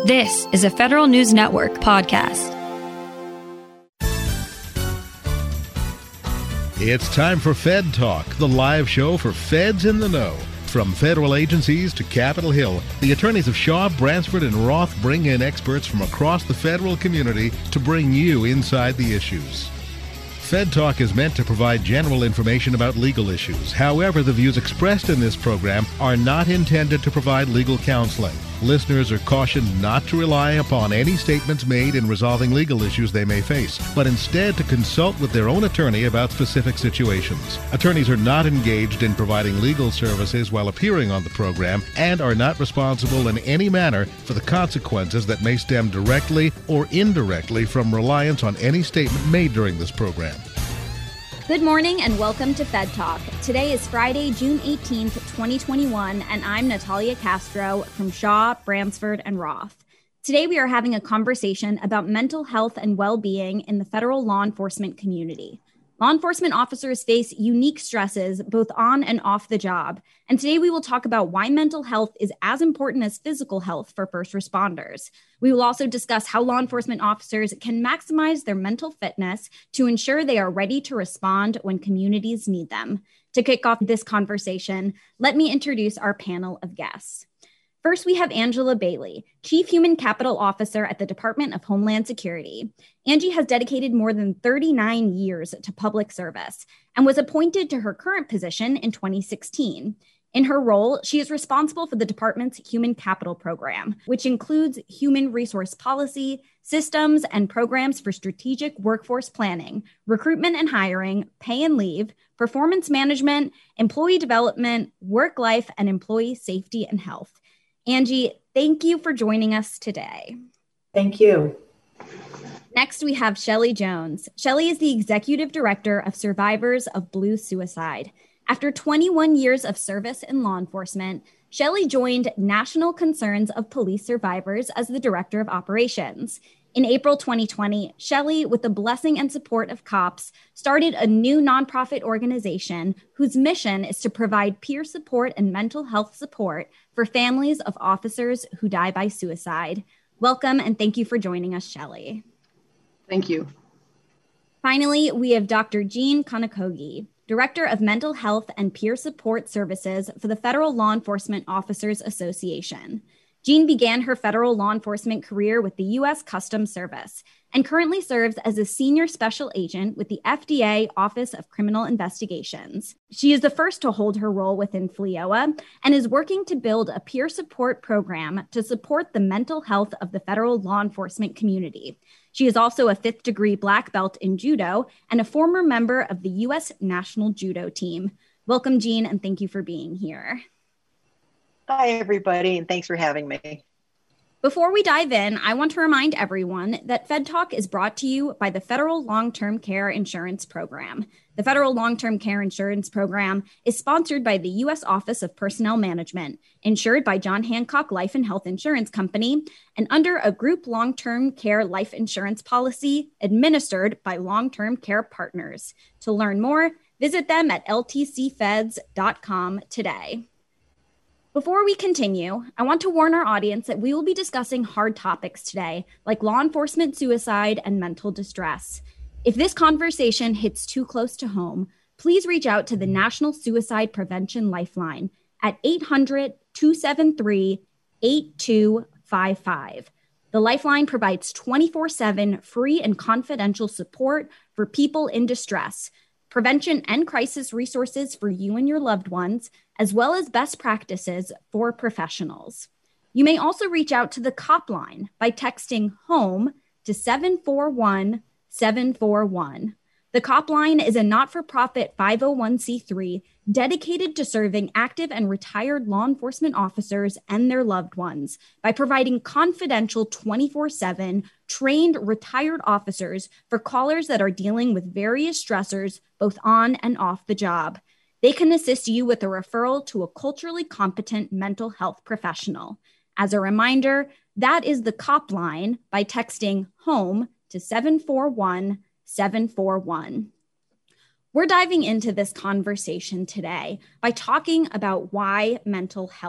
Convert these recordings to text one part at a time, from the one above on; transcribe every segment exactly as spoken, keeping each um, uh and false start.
This is a Federal News Network podcast. It's time for Fed Talk, the live show for feds in the know. From federal agencies to Capitol Hill, the attorneys of Shaw, Bransford, and Roth bring in experts from across the federal community to bring you inside the issues. Fed Talk is meant to provide general information about legal issues. However, the views expressed in this program are not intended to provide legal counseling. Listeners are cautioned not to rely upon any statements made in resolving legal issues they may face, but instead to consult with their own attorney about specific situations. Attorneys are not engaged in providing legal services while appearing on the program and are not responsible in any manner for the consequences that may stem directly or indirectly from reliance on any statement made during this program. Good morning and welcome to Fed Talk. Today is Friday, June eighteenth, twenty twenty-one, and I'm Natalia Castro from Shaw, Bransford, and Roth. Today we are having a conversation about mental health and well-being in the federal law enforcement community. Law enforcement officers face unique stresses both on and off the job, and today we will talk about why mental health is as important as physical health for first responders. We will also discuss how law enforcement officers can maximize their mental fitness to ensure they are ready to respond when communities need them. To kick off this conversation, let me introduce our panel of guests. First, we have Angela Bailey, Chief Human Capital Officer at the Department of Homeland Security. Angie has dedicated more than thirty-nine years to public service and was appointed to her current position in twenty sixteen. In her role, she is responsible for the department's Human Capital Program, which includes human resource policy, systems, and programs for strategic workforce planning, recruitment and hiring, pay and leave, performance management, employee development, work life, and employee safety and health. Angie, thank you for joining us today. Thank you. Next, we have Shelley Jones. Shelley is the Executive Director of Survivors of Blue Suicide. After twenty-one years of service in law enforcement, Shelley joined National Concerns of Police Survivors as the Director of Operations. In April twenty twenty, Shelley, with the blessing and support of COPS, started a new nonprofit organization whose mission is to provide peer support and mental health support for families of officers who die by suicide. Welcome, and thank you for joining us, Shelley. Thank you. Finally, we have Doctor Jean Kanakogi, Director of Mental Health and Peer Support Services for the Federal Law Enforcement Officers Association. Jean began her federal law enforcement career with the U S Customs Service and currently serves as a senior special agent with the F D A Office of Criminal Investigations. She is the first to hold her role within F L E O A and is working to build a peer support program to support the mental health of the federal law enforcement community. She is also a fifth degree black belt in judo and a former member of the U S National Judo Team. Welcome, Jean, and thank you for being here. Hi, everybody, and thanks for having me. Before we dive in, I want to remind everyone that Fed Talk is brought to you by the Federal Long-Term Care Insurance Program. The Federal Long-Term Care Insurance Program is sponsored by the U S Office of Personnel Management, insured by John Hancock Life and Health Insurance Company, and under a group long-term care life insurance policy administered by Long-Term Care Partners. To learn more, visit them at L T C feds dot com today. Before we continue, I want to warn our audience that we will be discussing hard topics today, like law enforcement suicide and mental distress. If this conversation hits too close to home, please reach out to the National Suicide Prevention Lifeline at eight hundred, two seven three, eight two five five. The Lifeline provides twenty-four seven free and confidential support for people in distress, prevention and crisis resources for you and your loved ones, as well as best practices for professionals. You may also reach out to the COP line by texting HOME to seven four one seven four one. The COP line is a not-for-profit five oh one c three dedicated to serving active and retired law enforcement officers and their loved ones by providing confidential twenty-four seven trained retired officers for callers that are dealing with various stressors both on and off the job. They can assist you with a referral to a culturally competent mental health professional. As a reminder, that is the COP line by texting HOME to seven four one seven four one. We're diving into this conversation today by talking about why mental health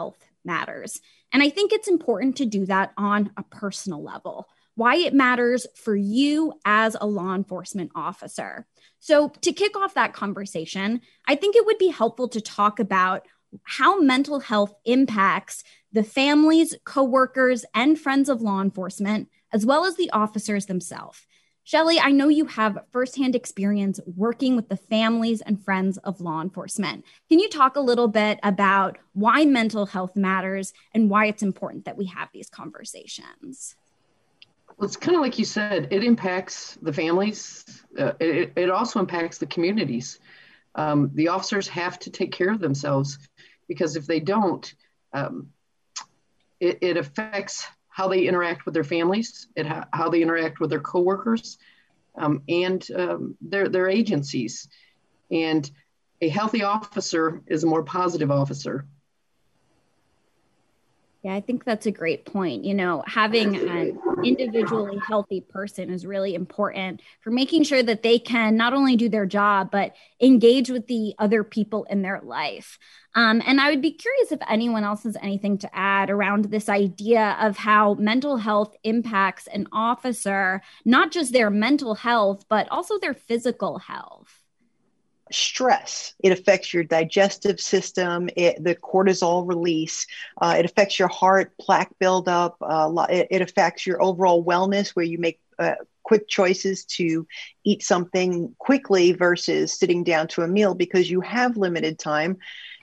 matters. And I think it's important to do that on a personal level, why it matters for you as a law enforcement officer. So to kick off that conversation, I think it would be helpful to talk about how mental health impacts the families, coworkers, and friends of law enforcement, as well as the officers themselves. Shelley, I know you have firsthand experience working with the families and friends of law enforcement. Can you talk a little bit about why mental health matters and why it's important that we have these conversations? Well, it's kind of like you said, it impacts the families. Uh, it, it also impacts the communities. Um, the officers have to take care of themselves, because if they don't, um, it, it affects how they interact with their families, it ha- how they interact with their coworkers, um, and um, their their agencies. And a healthy officer is a more positive officer. Yeah, I think that's a great point. You know, having an individually healthy person is really important for making sure that they can not only do their job, but engage with the other people in their life. Um, and I would be curious if anyone else has anything to add around this idea of how mental health impacts an officer, not just their mental health, but also their physical health. Stress. It affects your digestive system, it, the cortisol release. Uh, it affects your heart, plaque buildup. Uh, it, it affects your overall wellness, where you make uh, quick choices to eat something quickly versus sitting down to a meal because you have limited time.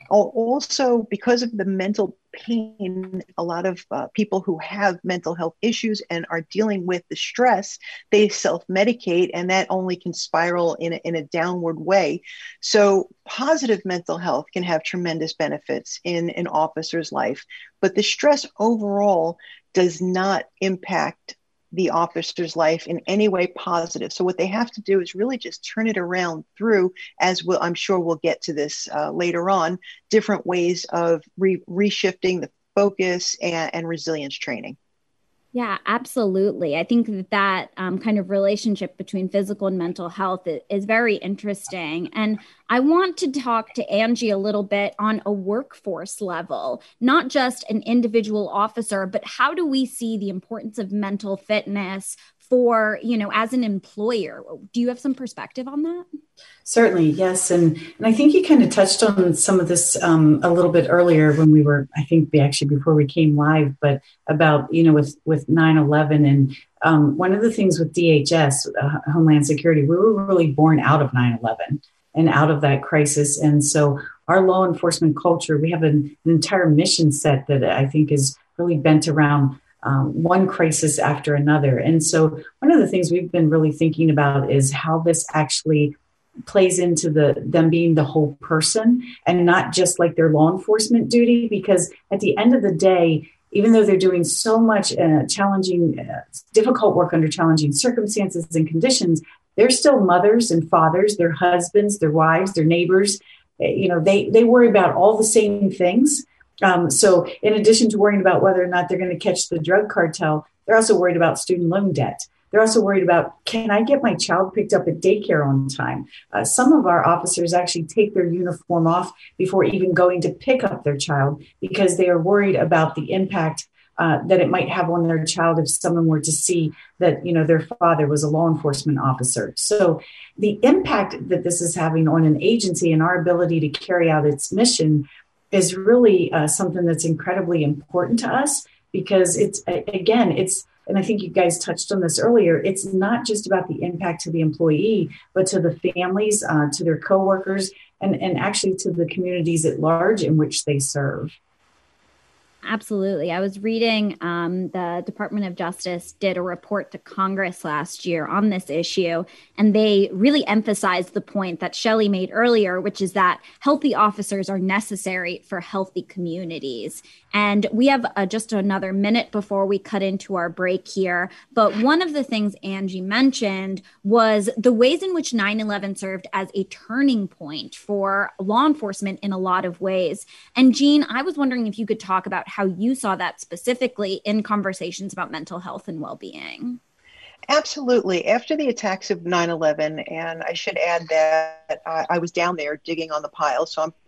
Also, because of the mental pain, a lot of uh, people who have mental health issues and are dealing with the stress, they self-medicate, and that only can spiral in a, in a downward way. So positive mental health can have tremendous benefits in an officer's life, but the stress overall does not impact the officer's life in any way positive. So what they have to do is really just turn it around through, as we'll, I'm sure we'll get to this uh, later on, different ways of re- reshifting the focus and, and resilience training. Yeah, absolutely. I think that that um, kind of relationship between physical and mental health is, is very interesting. And I want to talk to Angie a little bit on a workforce level, not just an individual officer, but how do we see the importance of mental fitness for, you know, as an employer? Do you have some perspective on that? Certainly, yes. And and I think you kind of touched on some of this um, a little bit earlier when we were, I think actually before we came live, but about, you know, with, with nine eleven. And um, one of the things with D H S, uh, Homeland Security, we were really born out of nine eleven and out of that crisis. And so our law enforcement culture, we have an, an entire mission set that I think is really bent around Um, one crisis after another. And so one of the things we've been really thinking about is how this actually plays into the them being the whole person and not just like their law enforcement duty, because at the end of the day, even though they're doing so much uh, challenging, uh, difficult work under challenging circumstances and conditions, they're still mothers and fathers, their husbands, their wives, their neighbors. You know, they they worry about all the same things. Um, so in addition to worrying about whether or not they're going to catch the drug cartel, they're also worried about student loan debt. They're also worried about, can I get my child picked up at daycare on time? Uh, some of our officers actually take their uniform off before even going to pick up their child because they are worried about the impact uh, that it might have on their child if someone were to see that, you know, their father was a law enforcement officer. So the impact that this is having on an agency and our ability to carry out its mission is really uh, something that's incredibly important to us, because it's, again, it's, and I think you guys touched on this earlier, it's not just about the impact to the employee, but to the families, uh, to their coworkers, and, and actually to the communities at large in which they serve. Absolutely. I was reading um, the Department of Justice did a report to Congress last year on this issue, and they really emphasized the point that Shelley made earlier, which is that healthy officers are necessary for healthy communities. And we have uh, just another minute before we cut into our break here. But one of the things Angie mentioned was the ways in which nine eleven served as a turning point for law enforcement in a lot of ways. And Jean, I was wondering if you could talk about how you saw that specifically in conversations about mental health and well-being. Absolutely. After the attacks of nine eleven, and I should add that I, I was down there digging on the pile, so I'm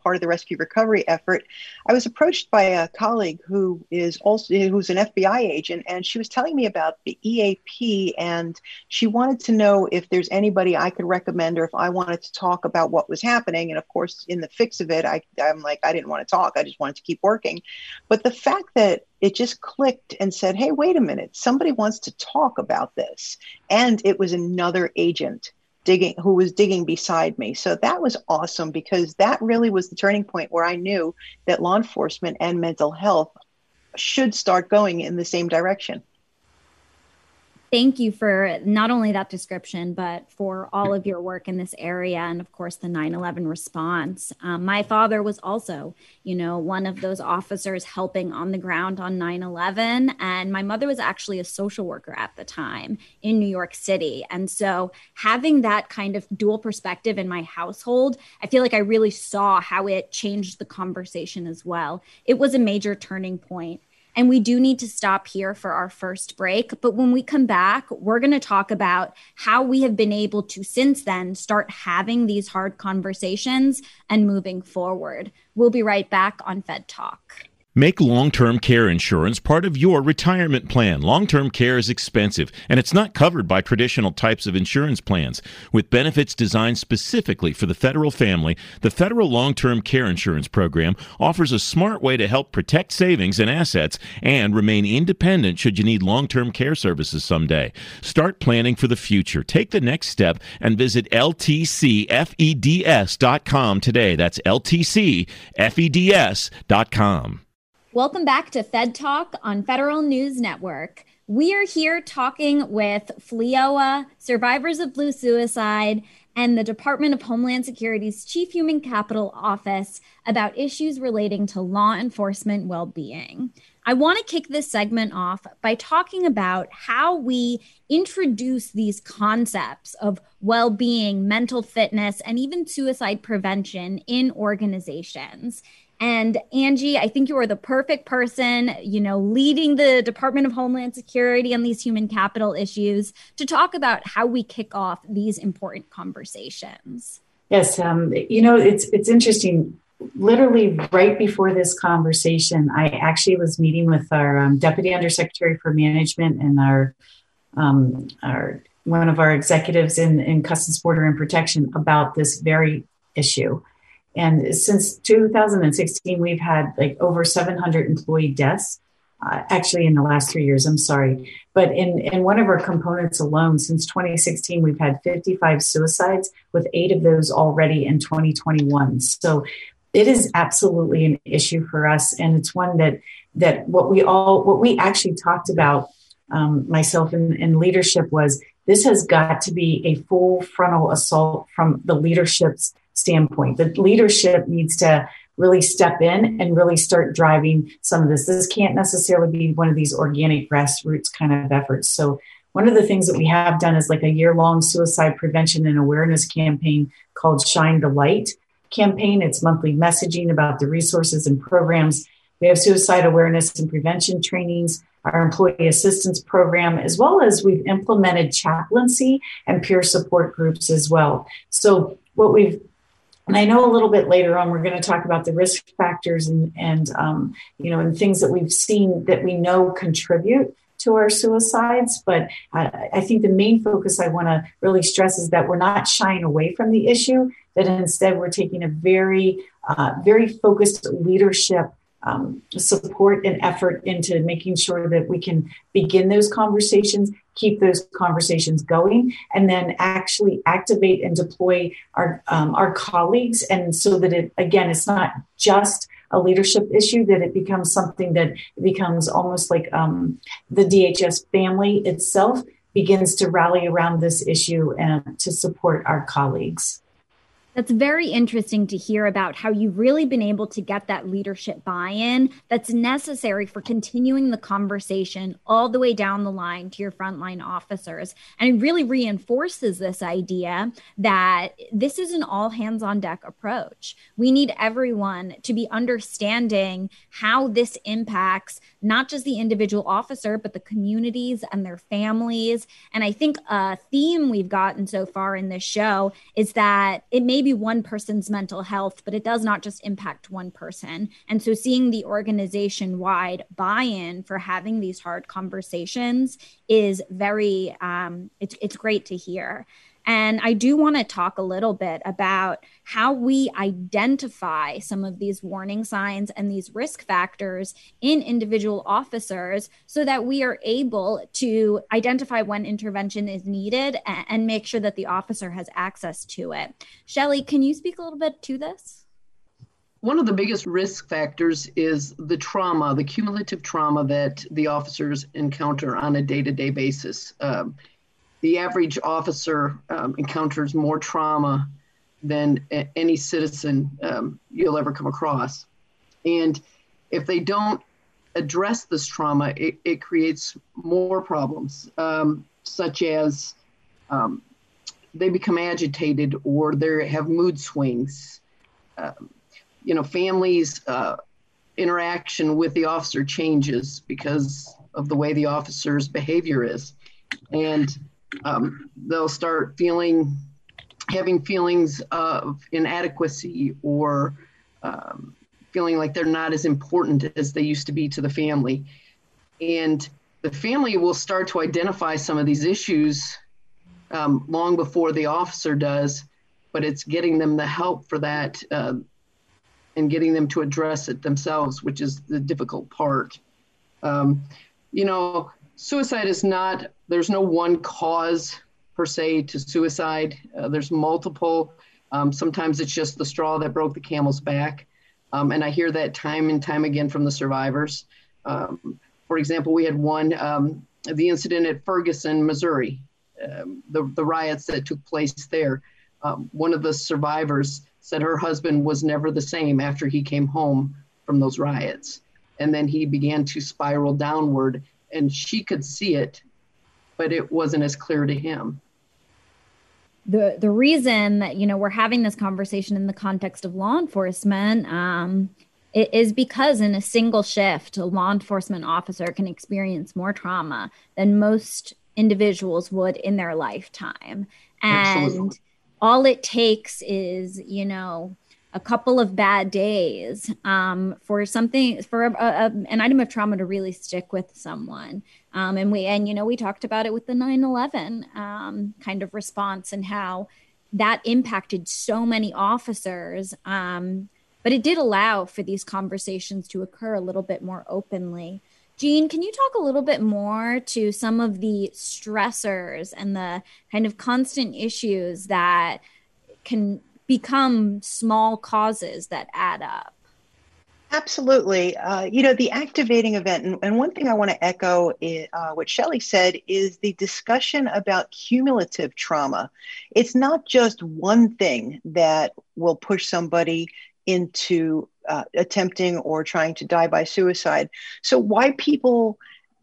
part of the rescue recovery effort, I was approached by a colleague who is also who's an F B I agent, and she was telling me about the E A P, and she wanted to know if there's anybody I could recommend or if I wanted to talk about what was happening. And of course, in the fix of it, I, I'm like, I didn't want to talk. I just wanted to keep working. But the fact that it just clicked and said, hey, wait a minute, somebody wants to talk about this. And it was another agent digging who was digging beside me. So that was awesome, because that really was the turning point where I knew that law enforcement and mental health should start going in the same direction. Thank you for not only that description, but for all of your work in this area and, of course, the nine eleven response. Um, my father was also, you know, one of those officers helping on the ground on nine eleven. And my mother was actually a social worker at the time in New York City. And so having that kind of dual perspective in my household, I feel like I really saw how it changed the conversation as well. It was a major turning point. And we do need to stop here for our first break. But when we come back, we're going to talk about how we have been able to, since then, start having these hard conversations and moving forward. We'll be right back on Fed Talk. Make long-term care insurance part of your retirement plan. Long-term care is expensive, and it's not covered by traditional types of insurance plans. With benefits designed specifically for the federal family, the Federal Long-Term Care Insurance Program offers a smart way to help protect savings and assets and remain independent should you need long-term care services someday. Start planning for the future. Take the next step and visit L T C feds dot com today. That's L T C feds dot com. Welcome back to Fed Talk on Federal News Network. We are here talking with F L I O A, Survivors of Blue Suicide, and the Department of Homeland Security's Chief Human Capital Office about issues relating to law enforcement well-being. I want to kick this segment off by talking about how we introduce these concepts of well-being, mental fitness, and even suicide prevention in organizations. And Angie, I think you are the perfect person, you know, leading the Department of Homeland Security on these human capital issues to talk about how we kick off these important conversations. Yes, um, you know, it's it's interesting. Literally right before this conversation, I actually was meeting with our um, Deputy Undersecretary for Management and our um, our one of our executives in, in Customs, Border, and Protection about this very issue. And since two thousand sixteen, we've had like over seven hundred employee deaths, uh, actually in the last three years, I'm sorry. But in, in one of our components alone, since twenty sixteen, we've had fifty-five suicides, with eight of those already in twenty twenty-one. So it is absolutely an issue for us. And it's one that that what we all, what we actually talked about, um, myself and, and leadership, was this has got to be a full frontal assault from the leadership's standpoint. The leadership needs to really step in and really start driving some of this. This can't necessarily be one of these organic grassroots kind of efforts. So one of the things that we have done is like a year-long suicide prevention and awareness campaign called Shine the Light campaign. It's monthly messaging about the resources and programs. We have suicide awareness and prevention trainings, our employee assistance program, as well as we've implemented chaplaincy and peer support groups as well. So what we've And I know a little bit later on, we're going to talk about the risk factors and, and um, you know, and things that we've seen that we know contribute to our suicides. But I, I think the main focus I want to really stress is that we're not shying away from the issue, that instead we're taking a very, uh, very focused leadership um, support and effort into making sure that we can begin those conversations, keep those conversations going, and then actually activate and deploy our um, our colleagues. And so that it, again, it's not just a leadership issue, that it becomes something that becomes almost like um, the D H S family itself begins to rally around this issue and to support our colleagues. That's very interesting to hear about how you've really been able to get that leadership buy-in that's necessary for continuing the conversation all the way down the line to your frontline officers. And it really reinforces this idea that this is an all hands on deck approach. We need everyone to be understanding how this impacts not just the individual officer, but the communities and their families. And I think a theme we've gotten so far in this show is that it may maybe one person's mental health, but it does not just impact one person. And so seeing the organization-wide buy-in for having these hard conversations is very, um, it's, it's great to hear. And I do want to talk a little bit about how we identify some of these warning signs and these risk factors in individual officers so that we are able to identify when intervention is needed and make sure that the officer has access to it. Shelley, can you speak a little bit to this? One of the biggest risk factors is the trauma, the cumulative trauma that the officers encounter on a day-to-day basis. Um, The average officer um, encounters more trauma than a- any citizen um, you'll ever come across. And if they don't address this trauma, it, it creates more problems, um, such as um, they become agitated or they have mood swings. Um, you know, families' uh, interaction with the officer changes because of the way the officer's behavior is. And Um, they'll start feeling, having feelings of inadequacy or um, feeling like they're not as important as they used to be to the family. And the family will start to identify some of these issues um, long before the officer does, but it's getting them the help for that uh, and getting them to address it themselves, which is the difficult part. Um, you know, Suicide is not, there's no one cause per se to suicide. Uh, there's multiple. Um, sometimes it's just the straw that broke the camel's back. Um, and I hear that time and time again from the survivors. Um, for example, we had one, um, the incident at Ferguson, Missouri, um, the, the riots that took place there. Um, one of the survivors said her husband was never the same after he came home from those riots. And then he began to spiral downward. And she could see it, but it wasn't as clear to him. The the reason that, you know, we're having this conversation in the context of law enforcement um, it is because in a single shift, a law enforcement officer can experience more trauma than most individuals would in their lifetime. And Absolutely. All it takes is, you know, a couple of bad days um, for something, for a, a, an item of trauma to really stick with someone. Um, and we, and, you know, we talked about it with the nine eleven um, kind of response and how that impacted so many officers. Um, but it did allow for these conversations to occur a little bit more openly. Jean, can you talk a little bit more to some of the stressors and the kind of constant issues that can become small causes that add up? Absolutely. Uh, you know, the activating event, and, and one thing I want to echo is, uh, what Shelley said, is the discussion about cumulative trauma. It's not just one thing that will push somebody into uh, attempting or trying to die by suicide. So why people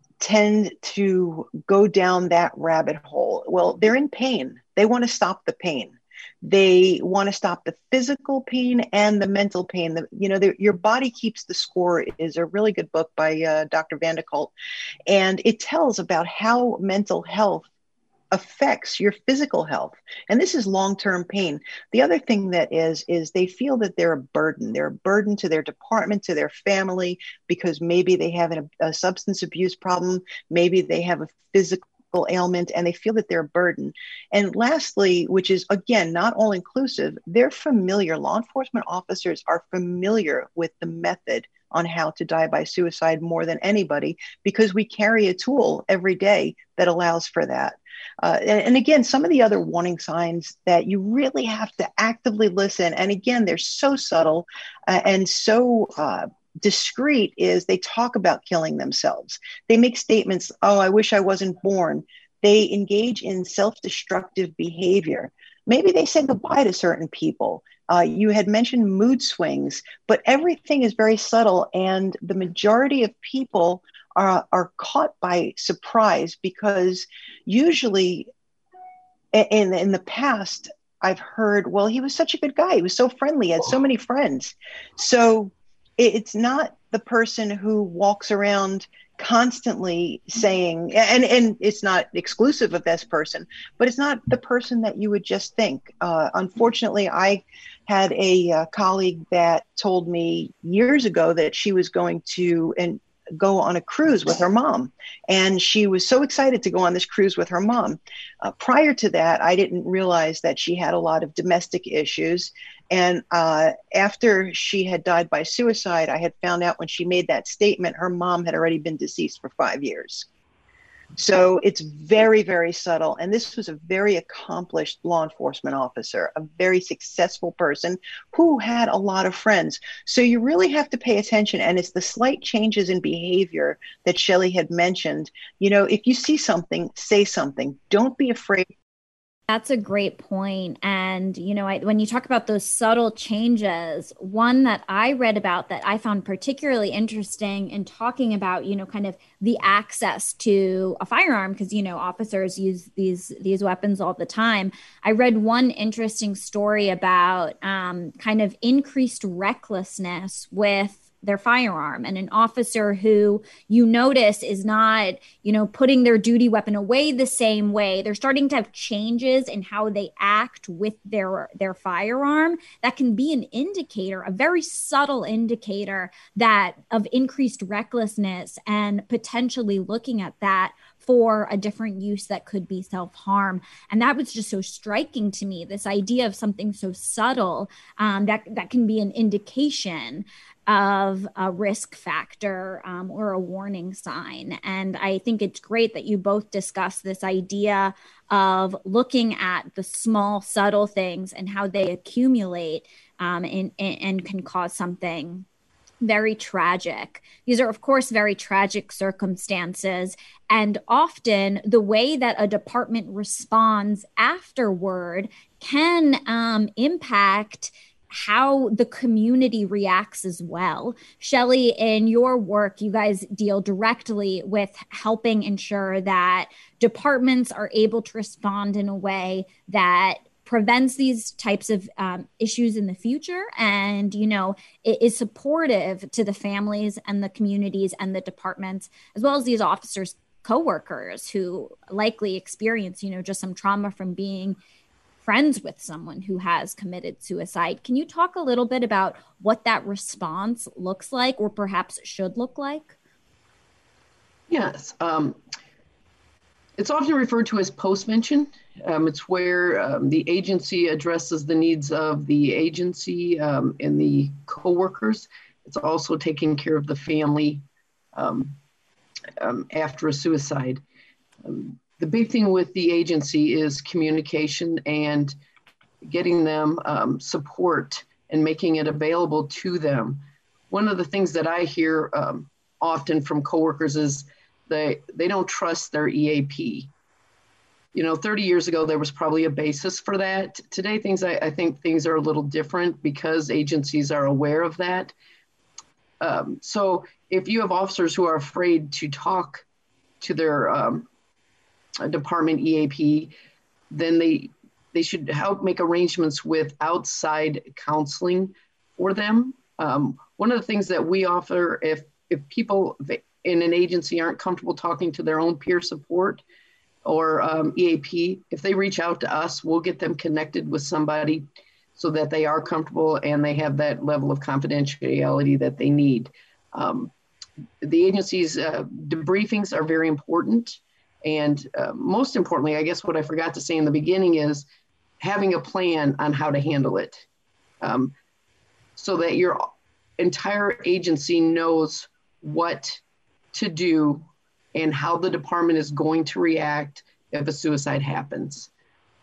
tend to go down that rabbit hole? Well, they're in pain. They want to stop the pain. They want to stop the physical pain and the mental pain. The, you know, the, Your Body Keeps the Score is a really good book by uh, Doctor Van de Kolt. And it tells about how mental health affects your physical health. And this is long-term pain. The other thing that is, is they feel that they're a burden. They're a burden to their department, to their family, because maybe they have a, a substance abuse problem. Maybe they have a physical ailment and they feel that they're a burden. And lastly, which is again, not all inclusive, they're familiar. Law enforcement officers are familiar with the method on how to die by suicide more than anybody, because we carry a tool every day that allows for that. Uh, and, and again, some of the other warning signs that you really have to actively listen. And again, they're so subtle uh, and so uh, discreet is they talk about killing themselves. They make statements, oh, I wish I wasn't born. They engage in self-destructive behavior. Maybe they say goodbye to certain people. Uh, you had mentioned mood swings, but everything is very subtle. And the majority of people are, are caught by surprise because usually in, in the past, I've heard, well, he was such a good guy. He was so friendly. He had so many friends. So it's not the person who walks around constantly saying, and, and it's not exclusive of this person, but it's not the person that you would just think. Uh, unfortunately, I had a uh, colleague that told me years ago that she was going to and go on a cruise with her mom. And she was so excited to go on this cruise with her mom. Uh, prior to that, I didn't realize that she had a lot of domestic issues. And uh, after she had died by suicide, I had found out when she made that statement, her mom had already been deceased for five years. So it's very, very subtle. And this was a very accomplished law enforcement officer, a very successful person who had a lot of friends. So you really have to pay attention. And it's the slight changes in behavior that Shelley had mentioned. You know, if you see something, say something. Don't be afraid. That's a great point. And, you know, I, when you talk about those subtle changes, one that I read about that I found particularly interesting in talking about, you know, kind of the access to a firearm, because, you know, officers use these these weapons all the time. I read one interesting story about um, kind of increased recklessness with their firearm, and an officer who you notice is not, you know, putting their duty weapon away the same way. They're starting to have changes in how they act with their, their firearm. That can be an indicator, a very subtle indicator that of increased recklessness, and potentially looking at that for a different use that could be self-harm. And that was just so striking to me, this idea of something so subtle um, that, that can be an indication of a risk factor um, or a warning sign. And I think it's great that you both discuss this idea of looking at the small, subtle things and how they accumulate um, and, and can cause something very tragic. These are, of course, very tragic circumstances. And often the way that a department responds afterward can um, impact how the community reacts as well. Shelley, in your work, you guys deal directly with helping ensure that departments are able to respond in a way that prevents these types of um, issues in the future, and, you know, it is supportive to the families and the communities and the departments, as well as these officers' coworkers who likely experience, you know, just some trauma from being friends with someone who has committed suicide. Can you talk a little bit about what that response looks like, or perhaps should look like? Yes. Um, it's often referred to as post-mention. Um, it's where um, the agency addresses the needs of the agency um, and the coworkers. It's also taking care of the family um, um, after a suicide. Um, The big thing with the agency is communication and getting them um, support and making it available to them. One of the things that I hear um, often from coworkers is they they don't trust their E A P. You know, thirty years ago, there was probably a basis for that. Today, things I, I think things are a little different because agencies are aware of that. Um, so if you have officers who are afraid to talk to their um, department E A P, then they they should help make arrangements with outside counseling for them. Um, one of the things that we offer, if if people in an agency aren't comfortable talking to their own peer support or um, E A P, if they reach out to us, we'll get them connected with somebody so that they are comfortable and they have that level of confidentiality that they need. Um, the agency's uh, debriefings are very important. And uh, most importantly, I guess what I forgot to say in the beginning is having a plan on how to handle it um, so that your entire agency knows what to do and how the department is going to react if a suicide happens.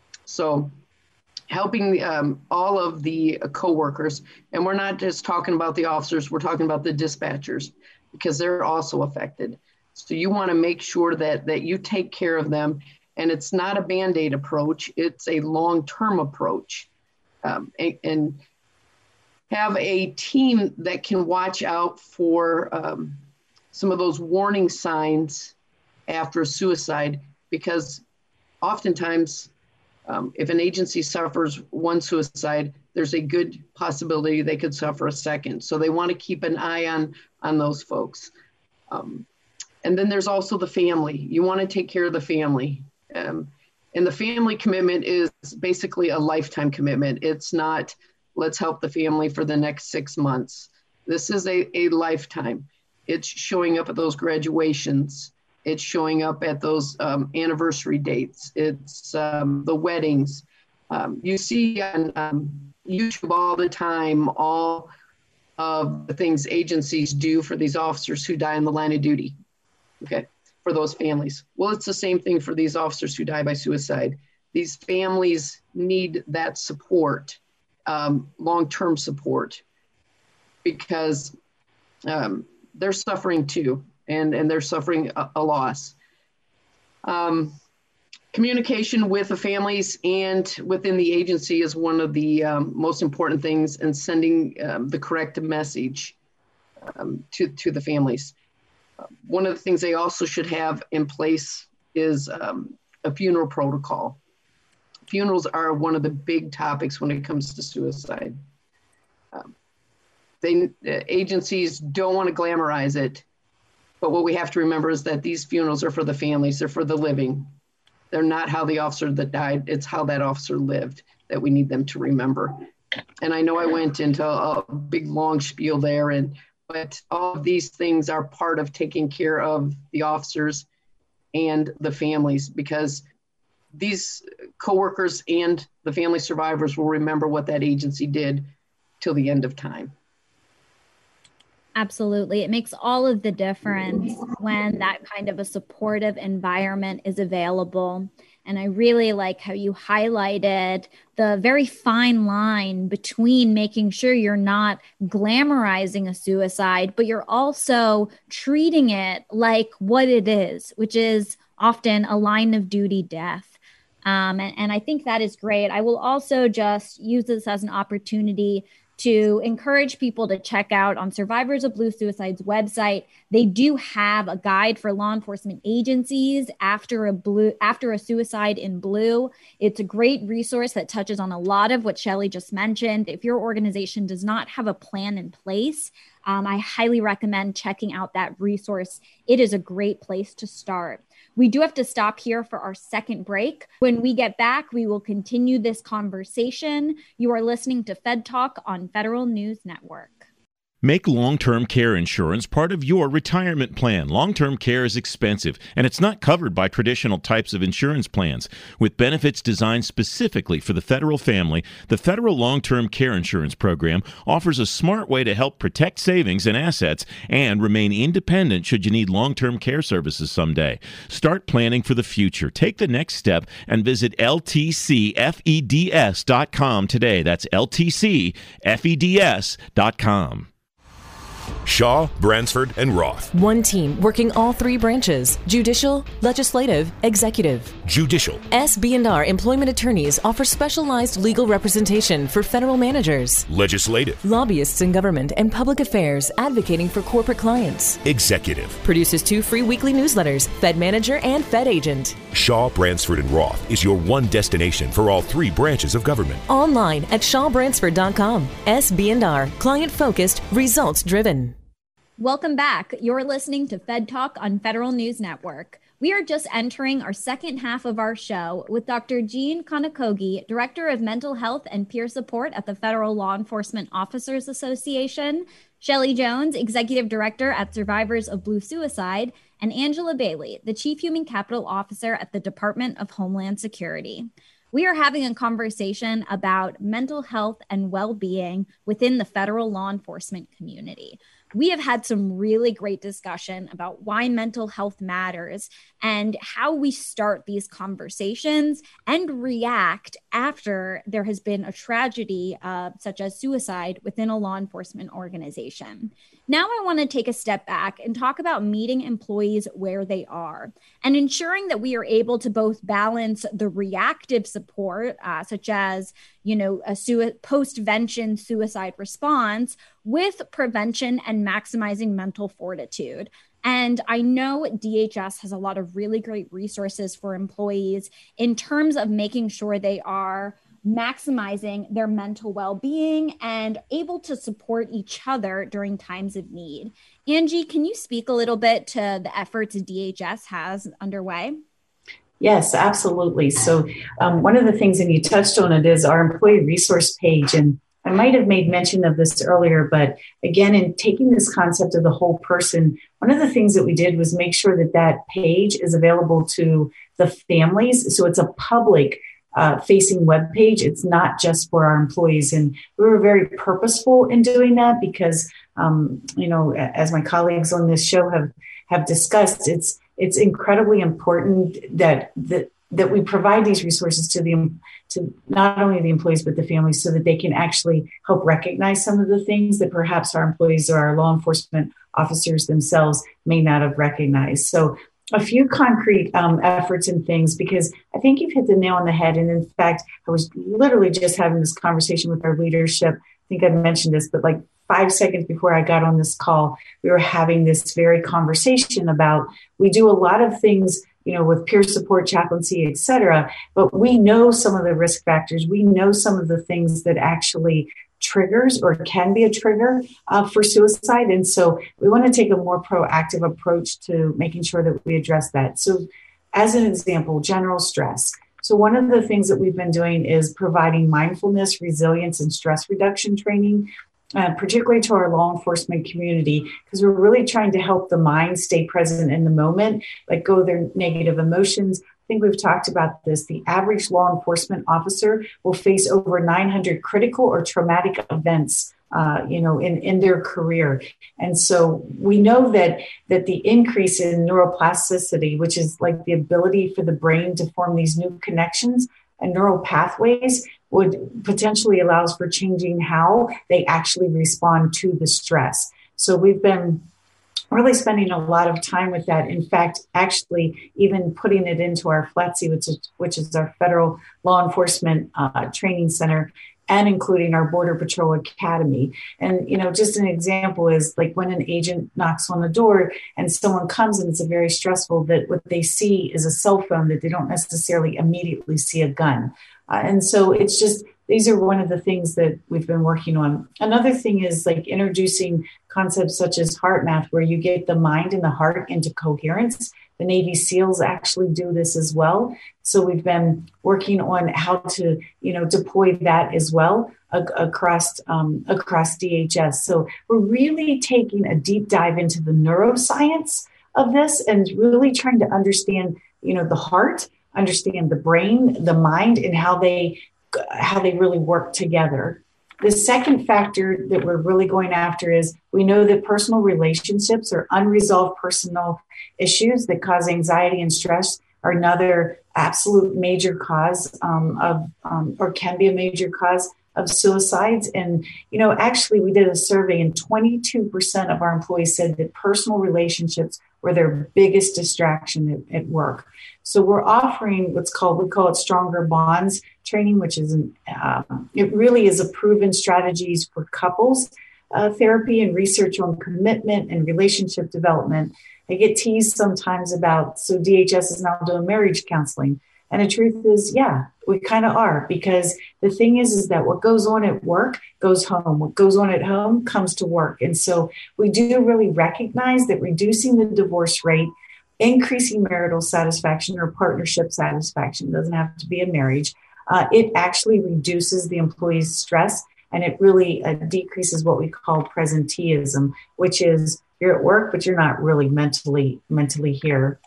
So helping um, all of the coworkers, and we're not just talking about the officers, we're talking about the dispatchers because they're also affected. So you want to make sure that that you take care of them, and it's not a Band-Aid approach, it's a long-term approach. Um, and, and have a team that can watch out for um, some of those warning signs after a suicide, because oftentimes um, if an agency suffers one suicide, there's a good possibility they could suffer a second. So they want to keep an eye on, on those folks. Um, and then there's also the family. You want to take care of the family. Um, and the family commitment is basically a lifetime commitment. It's not, let's help the family for the next six months. This is a, a lifetime. It's showing up at those graduations. It's showing up at those um, anniversary dates. It's um, the weddings. Um, you see on um, YouTube all the time, all of the things agencies do for these officers who die in the line of duty, okay, for those families. Well, it's the same thing for these officers who die by suicide. These families need that support, um, long-term support, because um, they're suffering too, and, and they're suffering a, a loss. Um, communication with the families and within the agency is one of the um, most important things, and sending um, the correct message um, to, to the families. Uh, one of the things they also should have in place is um, a funeral protocol. Funerals are one of the big topics when it comes to suicide. Um, they, uh, agencies don't want to glamorize it, but what we have to remember is that these funerals are for the families, they're for the living. They're not how the officer that died, it's how that officer lived that we need them to remember. And I know I went into a big long spiel there, and but all of these things are part of taking care of the officers and the families, because these coworkers and the family survivors will remember what that agency did till the end of time. Absolutely. It makes all of the difference when that kind of a supportive environment is available. And I really like how you highlighted the very fine line between making sure you're not glamorizing a suicide, but you're also treating it like what it is, which is often a line of duty death. Um, and, and I think that is great. I will also just use this as an opportunity to encourage people to check out on Survivors of Blue Suicide's website. They do have a guide for law enforcement agencies after a blue after a suicide in blue. It's a great resource that touches on a lot of what Shelley just mentioned. If your organization does not have a plan in place, um, I highly recommend checking out that resource. It is a great place to start. We do have to stop here for our second break. When we get back, we will continue this conversation. You are listening to Fed Talk on Federal News Network. Make long-term care insurance part of your retirement plan. Long-term care is expensive, and it's not covered by traditional types of insurance plans. With benefits designed specifically for the federal family, the Federal Long-Term Care Insurance Program offers a smart way to help protect savings and assets and remain independent should you need long-term care services someday. Start planning for the future. Take the next step and visit L T C feds dot com today. That's L T C feds dot com. Shaw, Bransford, and Roth. One team working all three branches: judicial, legislative, executive. Judicial. S B and R employment attorneys offer specialized legal representation for federal managers. Legislative. Lobbyists in government and public affairs advocating for corporate clients. Executive. Produces two free weekly newsletters, Fed Manager and Fed Agent. Shaw, Bransford, and Roth is your one destination for all three branches of government. Online at shaw bransford dot com. S B and R, client-focused, results-driven. Welcome back. You're listening to Fed Talk on Federal News Network. We are just entering our second half of our show with Doctor Jean Kanakogi, Director of Mental Health and Peer Support at the Federal Law Enforcement Officers Association, Shelley Jones, Executive Director at Survivors of Blue Suicide, and Angela Bailey, the Chief Human Capital Officer at the Department of Homeland Security. We are having a conversation about mental health and well-being within the federal law enforcement community. We have had some really great discussion about why mental health matters and how we start these conversations and react after there has been a tragedy uh, such as suicide within a law enforcement organization. Now I want to take a step back and talk about meeting employees where they are and ensuring that we are able to both balance the reactive support, uh, such as, you know, a su- post-vention suicide response, with prevention and maximizing mental fortitude. And I know D H S has a lot of really great resources for employees in terms of making sure they are maximizing their mental well-being and able to support each other during times of need. Angie, can you speak a little bit to the efforts D H S has underway? Yes, absolutely. So um, one of the things, and you touched on it, is our employee resource page. And I might have made mention of this earlier, but again, in taking this concept of the whole person, one of the things that we did was make sure that that page is available to the families. So it's a public uh, facing web page. It's not just for our employees. And we were very purposeful in doing that because, um, you know, as my colleagues on this show have, have discussed, it's it's incredibly important that that that we provide these resources to the to not only the employees but the families, so that they can actually help recognize some of the things that perhaps our employees or our law enforcement officers themselves may not have recognized. So a few concrete um, efforts and things, because I think you've hit the nail on the head. And in fact, I was literally just having this conversation with our leadership. I think I mentioned this, but like five seconds before I got on this call, we were having this very conversation about, we do a lot of things, you know, with peer support, chaplaincy, et cetera, but we know some of the risk factors. We know some of the things that actually triggers or can be a trigger uh, for suicide. And so we want to take a more proactive approach to making sure that we address that. So as an example, general stress. So one of the things that we've been doing is providing mindfulness, resilience, and stress reduction training, Uh, particularly to our law enforcement community, because we're really trying to help the mind stay present in the moment, let go of their negative emotions. I think we've talked about this. The average law enforcement officer will face over nine hundred critical or traumatic events, uh, you know, in, in their career. And so we know that that the increase in neuroplasticity, which is like the ability for the brain to form these new connections and neural pathways, would potentially allows for changing how they actually respond to the stress. So we've been really spending a lot of time with that. In fact, actually even putting it into our F L E T C, which is, which is our federal law enforcement uh, training center, and including our Border Patrol Academy. And, you know, just an example is like when an agent knocks on the door and someone comes and it's a very stressful, that what they see is a cell phone, that they don't necessarily immediately see a gun. Uh, and so it's just, these are one of the things that we've been working on. Another thing is like introducing concepts such as heart math, where you get the mind and the heart into coherence. The Navy SEALs actually do this as well. So we've been working on how to, you know, deploy that as well uh, across um, across D H S. So we're really taking a deep dive into the neuroscience of this and really trying to understand, you know, the heart, understand the brain, the mind, and how they how they really work together. The second factor that we're really going after is we know that personal relationships or unresolved personal issues that cause anxiety and stress are another absolute major cause um, of, um, or can be a major cause of suicides. And, you know, actually we did a survey and twenty-two percent of our employees said that personal relationships were their biggest distraction at, at work. So we're offering what's called, we call it Stronger Bonds training, which is, an, um, it really is a proven strategies for couples uh, therapy and research on commitment and relationship development. I get teased sometimes about, so D H S is now doing marriage counseling. And the truth is, yeah, we kind of are, because the thing is, is that what goes on at work goes home. What goes on at home comes to work. And so we do really recognize that reducing the divorce rate, increasing marital satisfaction or partnership satisfaction, doesn't have to be a marriage, uh, it actually reduces the employee's stress, and it really uh, decreases what we call presenteeism, which is you're at work, but you're not really mentally mentally here.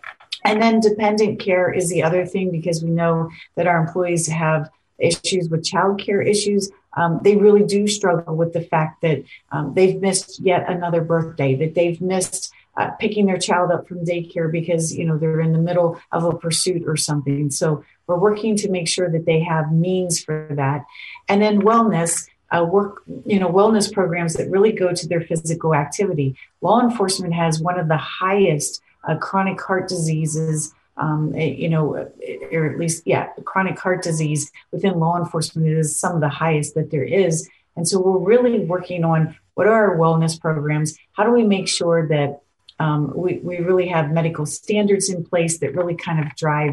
And then dependent care is the other thing, because we know that our employees have issues with childcare issues. Um, they really do struggle with the fact that um, they've missed yet another birthday, that they've missed uh, picking their child up from daycare because, you know, they're in the middle of a pursuit or something. So we're working to make sure that they have means for that. And then wellness. Uh, work, you know, wellness programs that really go to their physical activity. Law enforcement has one of the highest uh, chronic heart diseases, um, you know, or at least, yeah, chronic heart disease within law enforcement is some of the highest that there is. And so we're really working on what are our wellness programs? How do we make sure that um, we, we really have medical standards in place that really kind of drive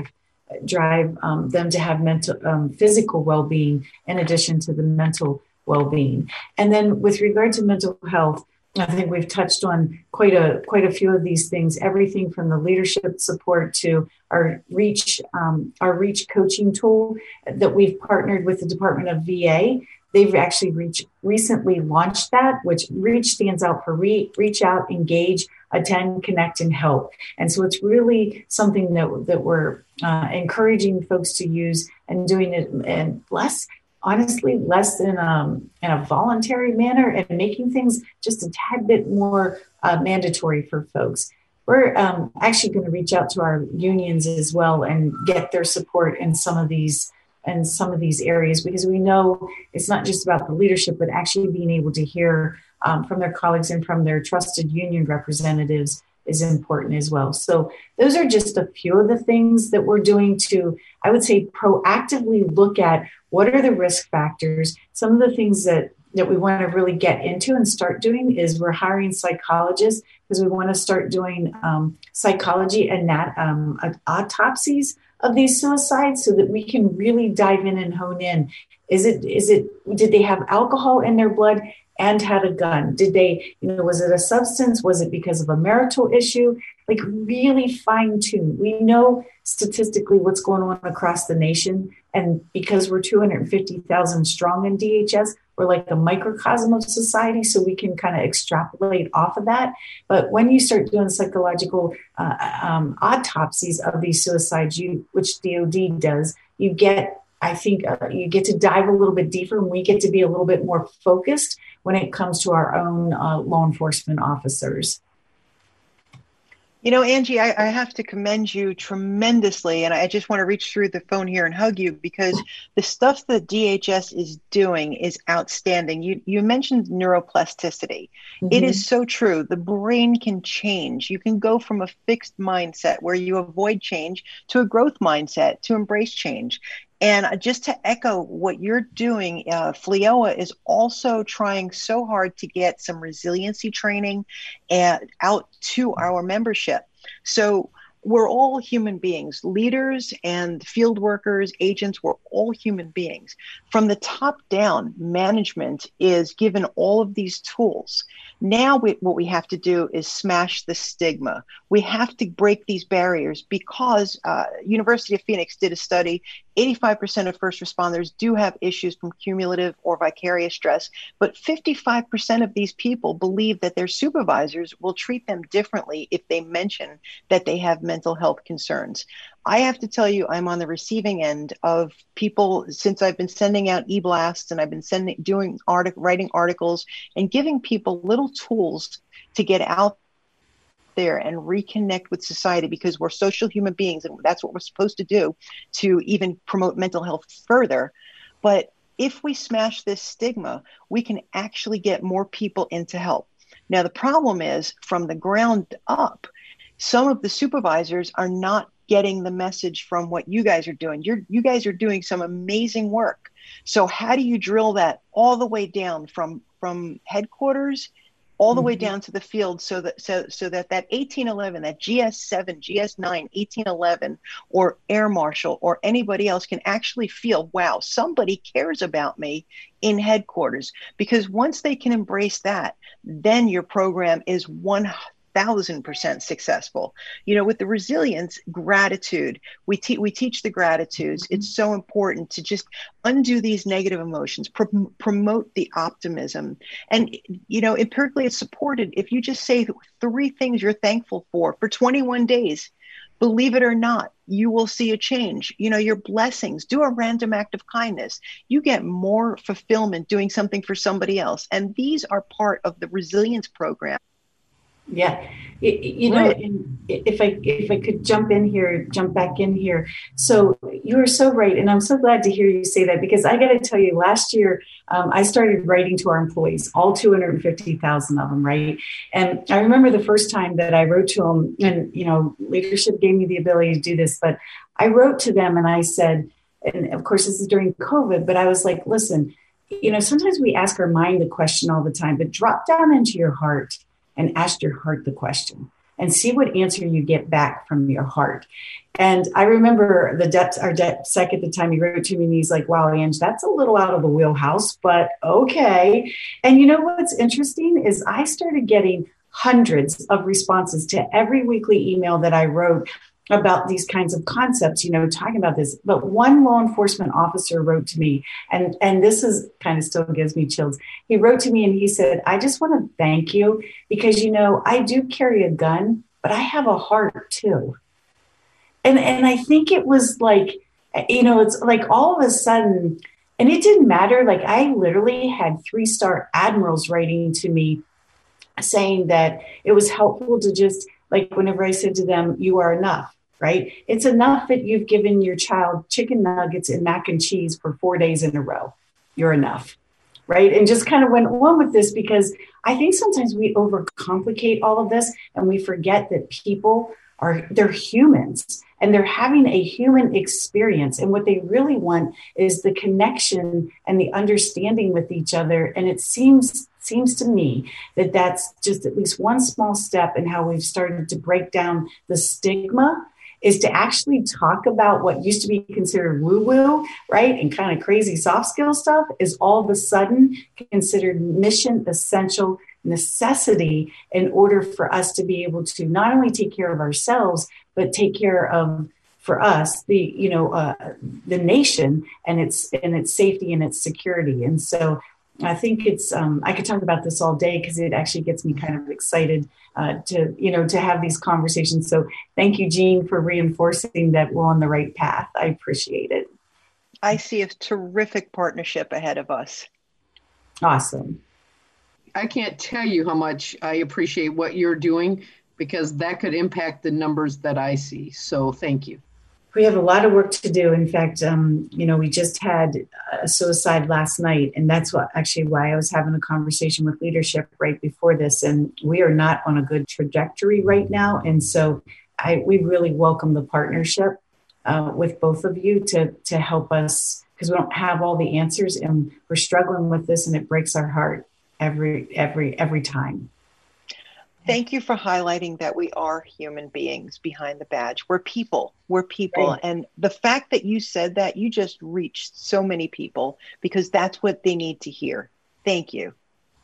drive um, them to have mental, um, physical well-being in addition to the mental well-being. And then with regard to mental health, I think we've touched on quite a quite a few of these things. Everything from the leadership support to our Reach um, our Reach coaching tool that we've partnered with the Department of V A. They've actually reach, recently launched that, which Reach stands out for re, reach out, engage, attend, connect, and help. And so it's really something that that we're uh, encouraging folks to use and doing it and less. honestly, less in, um, in a voluntary manner and making things just a tad bit more uh, mandatory for folks. We're um, actually going to reach out to our unions as well and get their support in some of these in some of these areas, because we know it's not just about the leadership, but actually being able to hear um, from their colleagues and from their trusted union representatives is important as well. So those are just a few of the things that we're doing to, I would say, proactively look at what are the risk factors. Some of the things that, that we want to really get into and start doing is we're hiring psychologists because we want to start doing um, psychology and nat- um, autopsies of these suicides so that we can really dive in and hone in. Is it, is it, did they have alcohol in their blood and had a gun? Did they, you know, was it a substance? Was it because of a marital issue? Like really fine tune. We know statistically what's going on across the nation. And because we're two hundred fifty thousand strong in D H S, we're like a microcosm of society. So we can kind of extrapolate off of that. But when you start doing psychological uh, um, autopsies of these suicides, you, which D O D does, you get, I think uh, you get to dive a little bit deeper, and we get to be a little bit more focused when it comes to our own uh, law enforcement officers. You know, Angie, I, I have to commend you tremendously. And I just want to reach through the phone here and hug you, because the stuff that D H S is doing is outstanding. You you mentioned neuroplasticity. Mm-hmm. It is so true. The brain can change. You can go from a fixed mindset where you avoid change to a growth mindset to embrace change. And just to echo what you're doing, uh, F L I O A is also trying so hard to get some resiliency training and out to our membership. So we're all human beings, leaders and field workers, agents, we're all human beings. From the top down, management is given all of these tools. Now we, what we have to do is smash the stigma. We have to break these barriers, because uh, University of Phoenix did a study. eighty-five percent of first responders do have issues from cumulative or vicarious stress, but fifty-five percent of these people believe that their supervisors will treat them differently if they mention that they have mental health concerns. I have to tell you, I'm on the receiving end of people since I've been sending out e-blasts, and I've been sending, doing artic- writing articles and giving people little tools to get out there and reconnect with society, because we're social human beings, and that's what we're supposed to do to even promote mental health further. But if we smash this stigma, we can actually get more people into help. Now, the problem is, from the ground up, some of the supervisors are not getting the message from what you guys are doing. You're, you guys are doing some amazing work. So how do you drill that all the way down from, from headquarters all the mm-hmm. way down to the field, so that so so that that eighteen eleven, that G S seven, G S nine, eighteen eleven, or Air Marshal or anybody else can actually feel, wow, somebody cares about me in headquarters? Because once they can embrace that, then your program is one thousand percent successful. You know, with the resilience, gratitude, we, te- we teach the gratitudes. It's so important to just undo these negative emotions, pr- promote the optimism. And, you know, empirically it's supported. If you just say three things you're thankful for for twenty-one days, believe it or not, you will see a change. You know, your blessings, do a random act of kindness. You get more fulfillment doing something for somebody else. And these are part of the resilience program. Yeah, it, you know, and if I if I could jump in here, jump back in here. So you are so right, and I'm so glad to hear you say that, because I got to tell you, last year um, I started writing to our employees, all two hundred fifty thousand of them, right? And I remember the first time that I wrote to them, and you know, leadership gave me the ability to do this, but I wrote to them and I said, and of course this is during COVID, but I was like, listen, you know, sometimes we ask our mind the question all the time, but drop down into your heart and ask your heart the question. and see what answer you get back from your heart. And I remember the debt, our debt sec at the time, he wrote to me and he's like, wow, Ange, that's a little out of the wheelhouse, but okay. And you know what's interesting is I started getting hundreds of responses to every weekly email that I wrote about these kinds of concepts, you know, talking about this. But one law enforcement officer wrote to me, and, and this is kind of still gives me chills. He wrote to me and he said, I just want to thank you because, you know, I do carry a gun, but I have a heart too. And and I think it was like, you know, it's like all of a sudden, and it didn't matter. Like I literally had three-star admirals writing to me saying that it was helpful to just, like whenever I said to them, you are enough, right? It's enough that you've given your child chicken nuggets and mac and cheese for four days in a row. You're enough, right? And just kind of went on with this because I think sometimes we overcomplicate all of this and we forget that people are, they're humans. And they're having a human experience. And what they really want is the connection and the understanding with each other. And it seems seems to me that that's just at least one small step in how we've started to break down the stigma, is to actually talk about what used to be considered woo-woo, right? And kind of crazy soft skill stuff is all of a sudden considered mission essential necessity in order for us to be able to not only take care of ourselves, but take care of, for us, the, you know, uh, the nation and its, and its safety and its security. And so I think it's, um, I could talk about this all day because it actually gets me kind of excited uh, to, you know, to have these conversations. So thank you, Jean, for reinforcing that we're on the right path. I appreciate it. I see a terrific partnership ahead of us. Awesome. I can't tell you how much I appreciate what you're doing because that could impact the numbers that I see. So thank you. We have a lot of work to do. In fact, um, you know, we just had a suicide last night, and that's what actually why I was having a conversation with leadership right before this. And we are not on a good trajectory right now. And so I, we really welcome the partnership uh, with both of you to, to help us, because we don't have all the answers and we're struggling with this and it breaks our heart every, every, every time. Thank you for highlighting that we are human beings behind the badge. We're people. We're people. Right. And the fact that you said that, you just reached so many people because that's what they need to hear. Thank you.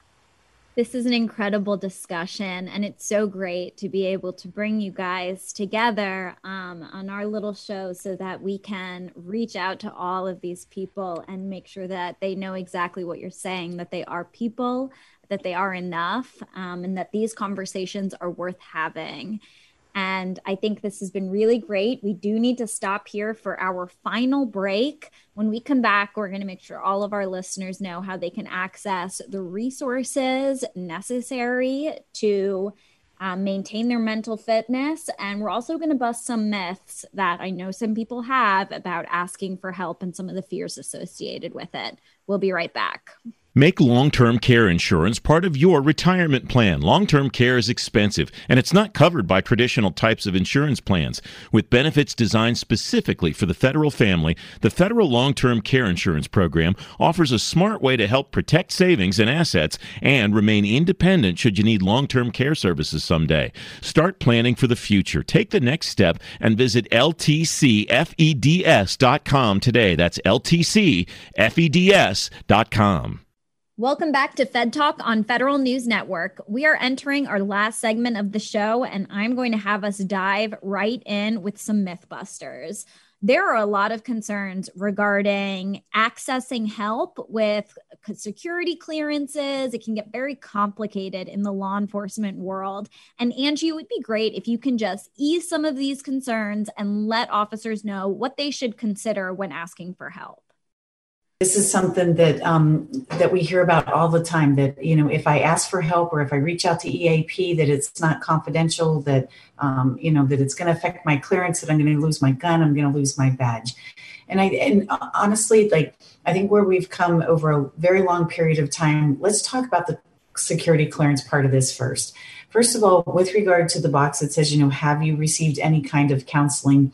This is an incredible discussion, and it's so great to be able to bring you guys together um, on our little show so that we can reach out to all of these people and make sure that they know exactly what you're saying, that they are people, that they are enough, um, and that these conversations are worth having. And I think this has been really great. We do need to stop here for our final break. When we come back, we're going to make sure all of our listeners know how they can access the resources necessary to um, maintain their mental fitness. And we're also going to bust some myths that I know some people have about asking for help and some of the fears associated with it. We'll be right back. Make long-term care insurance part of your retirement plan. Long-term care is expensive, and it's not covered by traditional types of insurance plans. With benefits designed specifically for the federal family, the Federal Long-Term Care Insurance Program offers a smart way to help protect savings and assets and remain independent should you need long-term care services someday. Start planning for the future. Take the next step and visit L T C feds dot com today. That's L T C feds dot com. Welcome back to Fed Talk on Federal News Network. We are entering our last segment of the show, and I'm going to have us dive right in with some Mythbusters. There are a lot of concerns regarding accessing help with security clearances. It can get very complicated in the law enforcement world. And Angie, it would be great if you can just ease some of these concerns and let officers know what they should consider when asking for help. This is something that um, that we hear about all the time, that, you know, if I ask for help or if I reach out to E A P, that it's not confidential, that, um, you know, that it's going to affect my clearance, that I'm going to lose my gun, I'm going to lose my badge. And I, and honestly, like, I think where we've come over a very long period of time, let's talk about the security clearance part of this first. First of all, with regard to the box that says, you know, have you received any kind of counseling?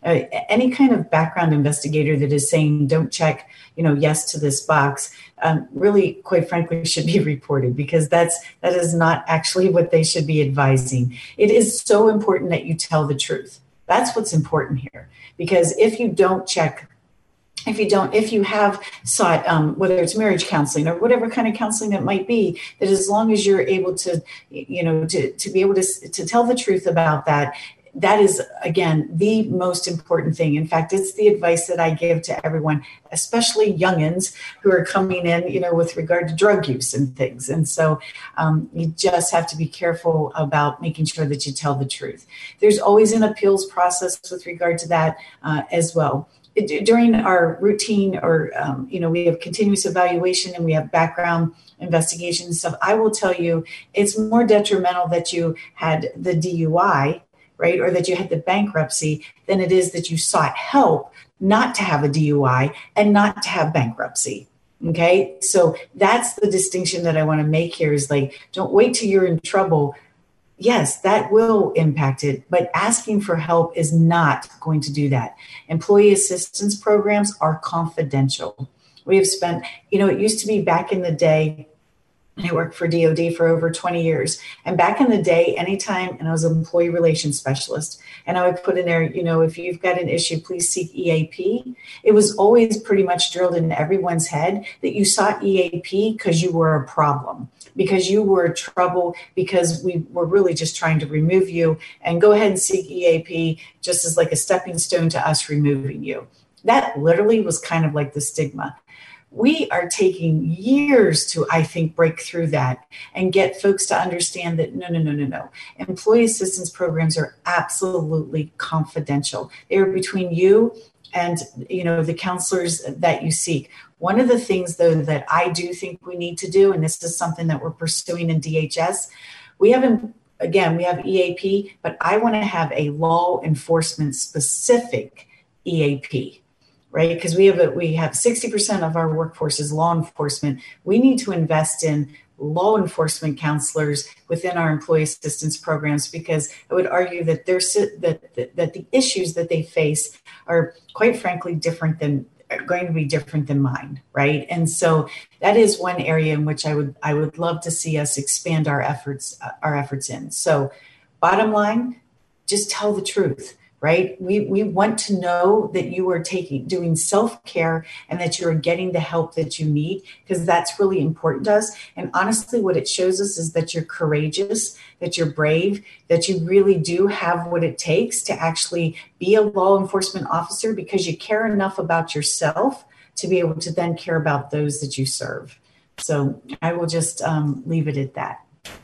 Uh, any kind of background investigator that is saying, don't check, you know, yes to this box, um, really, quite frankly, should be reported, because that's, that is not actually what they should be advising. It is so important that you tell the truth. That's what's important here, because if you don't check, if you don't, if you have sought, um, whether it's marriage counseling or whatever kind of counseling that might be, that as long as you're able to, you know, to, to be able to, to tell the truth about that, that is, again, the most important thing. In fact, it's the advice that I give to everyone, especially youngins who are coming in, you know, with regard to drug use and things. And so um, you just have to be careful about making sure that you tell the truth. There's always an appeals process with regard to that uh, as well. During our routine, or, um, you know, we have continuous evaluation and we have background investigation and stuff. I will tell you, it's more detrimental that you had the D U I, right, or that you had the bankruptcy, than it is that you sought help not to have a D U I and not to have bankruptcy. Okay, so that's the distinction that I want to make here, is like, don't wait till you're in trouble. Yes, that will impact it, but asking for help is not going to do that. Employee assistance programs are confidential. We have spent, you know, it used to be back in the day, I worked for D O D for over twenty years. And back in the day, anytime, and I was an employee relations specialist, and I would put in there, you know, if you've got an issue, please seek E A P. It was always pretty much drilled in everyone's head that you sought E A P because you were a problem, because you were trouble, because we were really just trying to remove you, and go ahead and seek E A P just as like a stepping stone to us removing you. That literally was kind of like the stigma. We are taking years to, I think, break through that and get folks to understand that no, no, no, no, no. Employee assistance programs are absolutely confidential. They are between you and, you know, the counselors that you seek. One of the things, though, that I do think we need to do, and this is something that we're pursuing in D H S, we haven't, again, we have E A P, but I want to have a law enforcement specific E A P. Right? Because we have a, we have sixty percent of our workforce is law enforcement. We need to invest in law enforcement counselors within our employee assistance programs, because I would argue that there's that, that that the issues that they face are, quite frankly, different than are going to be different than mine, right? And so that is one area in which I would I would love to see us expand our efforts uh, our efforts in. So, bottom line, just tell the truth. Right? We we want to know that you are taking, doing self-care, and that you're getting the help that you need, because that's really important to us. And honestly, what it shows us is that you're courageous, that you're brave, that you really do have what it takes to actually be a law enforcement officer, because you care enough about yourself to be able to then care about those that you serve. So I will just um, leave it at that.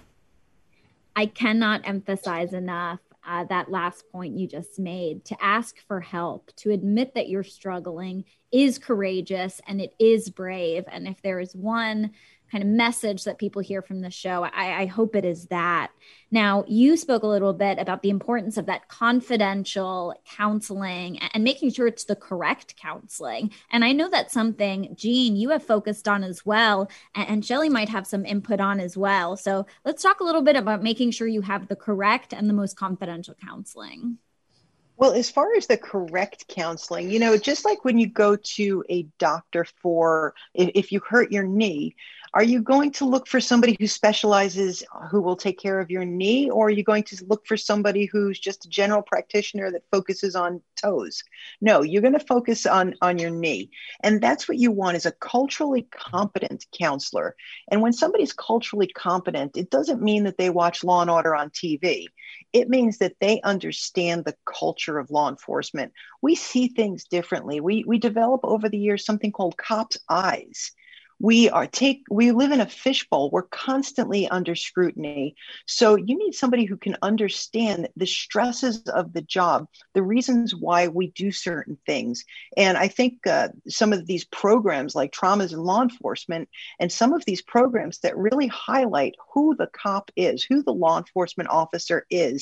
I cannot emphasize enough Uh, that last point you just made. To ask for help, to admit that you're struggling, is courageous and it is brave. And if there is one kind of message that people hear from the show, I, I hope it is that. Now, you spoke a little bit about the importance of that confidential counseling and making sure it's the correct counseling. And I know that's something, Jean, you have focused on as well, and, and Shelley might have some input on as well. So let's talk a little bit about making sure you have the correct and the most confidential counseling. Well, as far as the correct counseling, you know, just like when you go to a doctor for, if, if you hurt your knee, are you going to look for somebody who specializes, who will take care of your knee? Or are you going to look for somebody who's just a general practitioner that focuses on toes? No, you're going to focus on, on your knee. And that's what you want, is a culturally competent counselor. And when somebody's culturally competent, it doesn't mean that they watch Law and Order on T V. It means that they understand the culture of law enforcement. We see things differently. We, we develop over the years something called cop's eyes. We are take, we live in a fishbowl. We're constantly under scrutiny. So you need somebody who can understand the stresses of the job, the reasons why we do certain things. And I think uh, some of these programs like Traumas in Law Enforcement, and some of these programs that really highlight who the cop is, who the law enforcement officer is,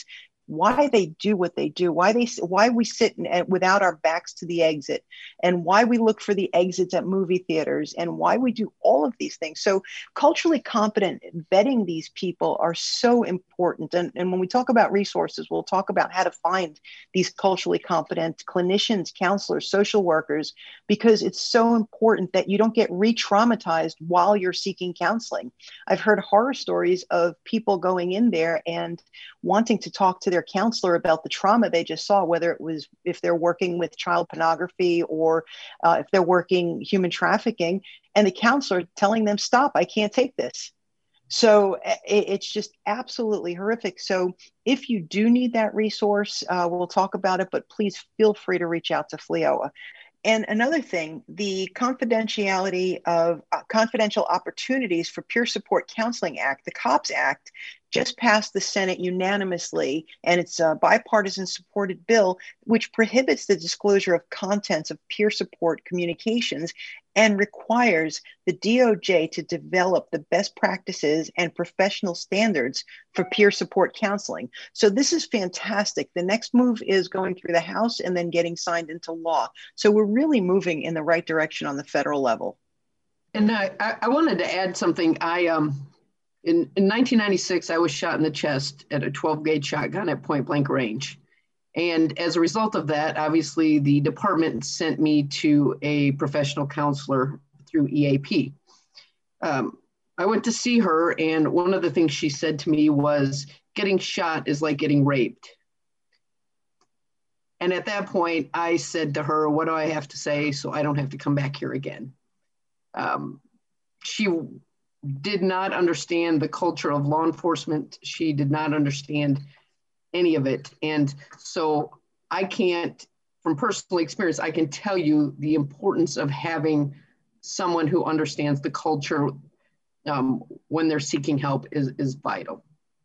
why they do what they do, why they why we sit in, without our backs to the exit, and why we look for the exits at movie theaters, and why we do all of these things. So culturally competent, vetting these people are so important. And, and when we talk about resources, we'll talk about how to find these culturally competent clinicians, counselors, social workers, because it's so important that you don't get re-traumatized while you're seeking counseling. I've heard horror stories of people going in there and wanting to talk to their counselor about the trauma they just saw, whether it was if they're working with child pornography or uh, if they're working human trafficking, and the counselor telling them, stop, I can't take this. So it, it's just absolutely horrific. So if you do need that resource, uh, we'll talk about it, but please feel free to reach out to F L E O A. And another thing, the confidentiality of uh, confidential opportunities for peer support counseling act, the COPS Act, just passed the Senate unanimously, and it's a bipartisan supported bill which prohibits the disclosure of contents of peer support communications and requires the D O J to develop the best practices and professional standards for peer support counseling. So this is fantastic. The next move is going through the House and then getting signed into law. So we're really moving in the right direction on the federal level. And I, I wanted to add something. I um in, in nineteen ninety-six, I was shot in the chest at a twelve gauge shotgun at point blank range. And as a result of that, obviously the department sent me to a professional counselor through E A P. Um, I went to see her, and one of the things she said to me was, getting shot is like getting raped. And at that point, I said to her, what do I have to say so I don't have to come back here again? Um, she did not understand the culture of law enforcement. She did not understand any of it. And so I can't, from personal experience, I can tell you the importance of having someone who understands the culture um, when they're seeking help is, is vital.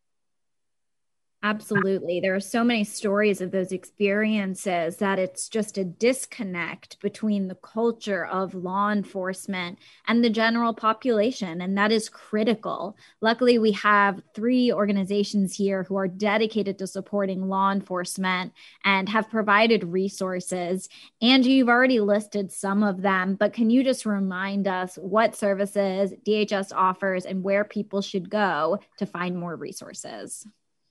Absolutely. There are so many stories of those experiences that it's just a disconnect between the culture of law enforcement and the general population, and that is critical. Luckily, we have three organizations here who are dedicated to supporting law enforcement and have provided resources. Angie, you've already listed some of them, but can you just remind us what services D H S offers and where people should go to find more resources?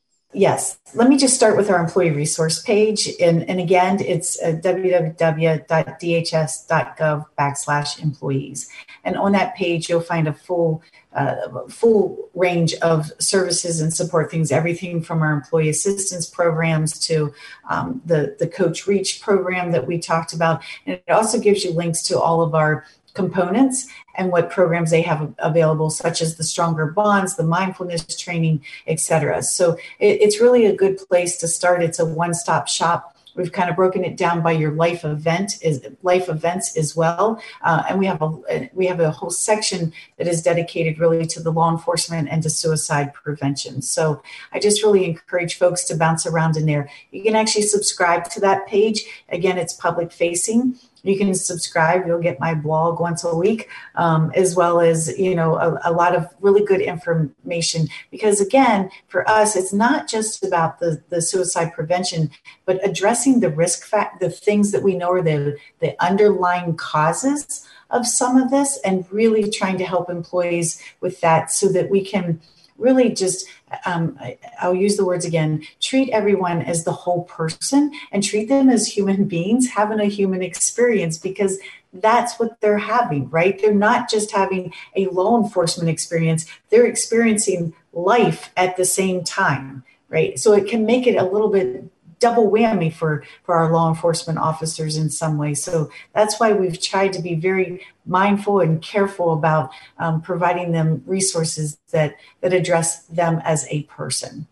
Yes. Let me just start with our employee resource page. And, and again, it's uh, w w w dot d h s dot gov backslash employees. And on that page, you'll find a full uh, full range of services and support things, everything from our employee assistance programs to um, the, the Coach Reach program that we talked about. And it also gives you links to all of our components and what programs they have available, such as the Stronger Bonds, the mindfulness training, et cetera. So it, it's really a good place to start. It's a one-stop shop. We've kind of broken it down by your life event, is life events as well, uh, and we have a we have a whole section that is dedicated really to the law enforcement and to suicide prevention. So I just really encourage folks to bounce around in there. You can actually subscribe to that page. Again, it's public facing. You can subscribe. You'll get my blog once a week, um, as well as, you know, a, a lot of really good information. Because again, for us, it's not just about the, the suicide prevention, but addressing the risk fact, the things that we know are the, the underlying causes of some of this, and really trying to help employees with that so that we can really just, um, I, I'll use the words again, treat everyone as the whole person and treat them as human beings having a human experience, because that's what they're having, right? They're not just having a law enforcement experience, they're experiencing life at the same time, right? So it can make it a little bit double whammy for, for our law enforcement officers in some way. So that's why we've tried to be very mindful and careful about um, providing them resources that, that address them as a person.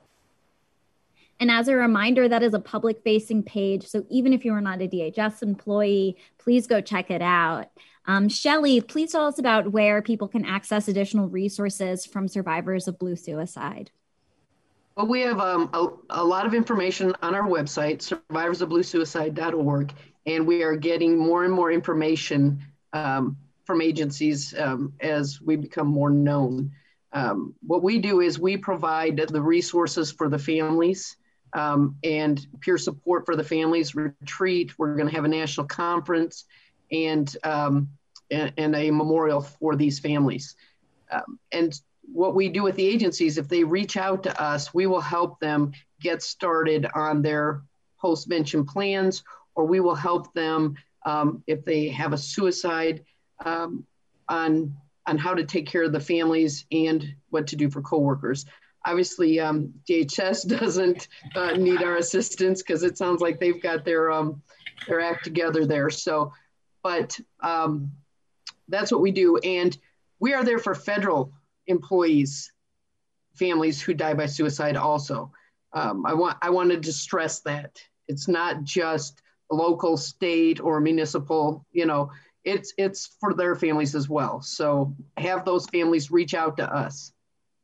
And as a reminder, that is a public-facing page. So even if you are not a D H S employee, please go check it out. Um, Shelley, please tell us about where people can access additional resources from survivors of Blue Suicide. Well, we have um, a, a lot of information on our website, survivors of blue suicide dot org, and we are getting more and more information um, from agencies um, as we become more known. Um, what we do is we provide the resources for the families um, and peer support for the families retreat. We're going to have a national conference and, um, and, and a memorial for these families. Um, and what we do with the agencies, if they reach out to us, we will help them get started on their post-vention plans, or we will help them um, if they have a suicide um, on, on how to take care of the families and what to do for coworkers. Obviously, um, D H S doesn't uh, need our assistance because it sounds like they've got their um, their act together there. So, but um, that's what we do. And we are there for federal employees, families who die by suicide also. Um, I want I wanted to stress that. It's not just local, state, or municipal, you know, it's it's for their families as well. So have those families reach out to us.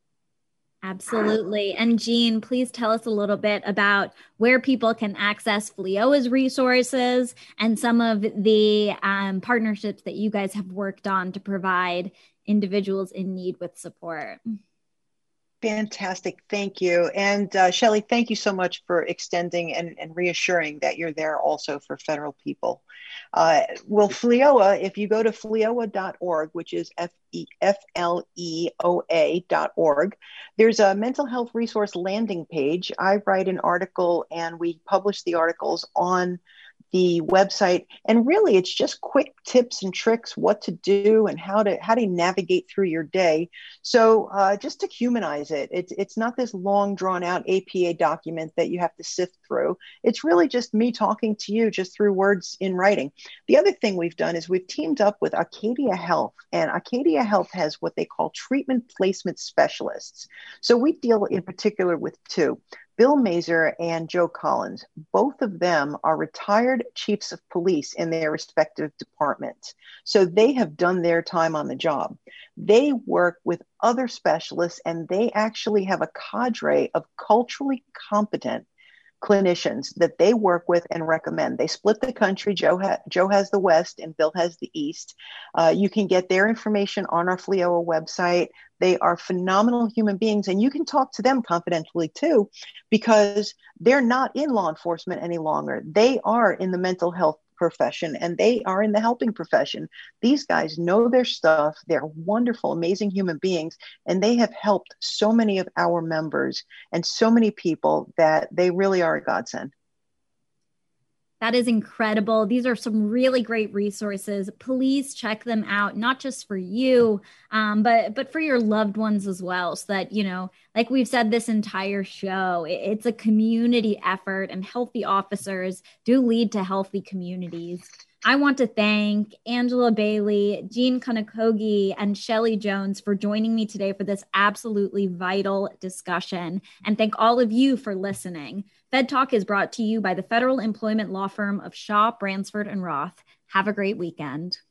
Absolutely. And Jean, please tell us a little bit about where people can access F L I O A's resources and some of the um, partnerships that you guys have worked on to provide individuals in need with support. Fantastic. Thank you. And uh, Shelley, thank you so much for extending and, and reassuring that you're there also for federal people. Uh, well, F L I O A, if you go to F L I O A dot org, which is F L E O A dot org, there's a mental health resource landing page. I write an article and we publish the articles on the website, and really it's just quick tips and tricks what to do and how to how to navigate through your day. So uh, just to humanize it, it's it's not this long drawn out A P A document that you have to sift through. It's really just me talking to you just through words in writing. The other thing we've done is we've teamed up with Acadia Health, and Acadia Health has what they call treatment placement specialists. So we deal in particular with two. Bill Mazer and Joe Collins, both of them are retired chiefs of police in their respective departments. So they have done their time on the job. They work with other specialists, and they actually have a cadre of culturally competent clinicians that they work with and recommend. They split the country. Joe, ha- Joe has the West and Bill has the East. Uh, you can get their information on our F L I O A website. They are phenomenal human beings, and you can talk to them confidentially too, because they're not in law enforcement any longer. They are in the mental health profession, and they are in the helping profession. These guys know their stuff. They're wonderful, amazing human beings, and they have helped so many of our members and so many people that they really are a godsend. That is incredible. These are some really great resources. Please check them out, not just for you, um, but but for your loved ones as well. So that, you know, like we've said this entire show, it, it's a community effort, and healthy officers do lead to healthy communities. I want to thank Angela Bailey, Jean Kanakogi, and Shelley Jones for joining me today for this absolutely vital discussion. And thank all of you for listening. Fed Talk is brought to you by the federal employment law firm of Shaw, Bransford, and Roth. Have a great weekend.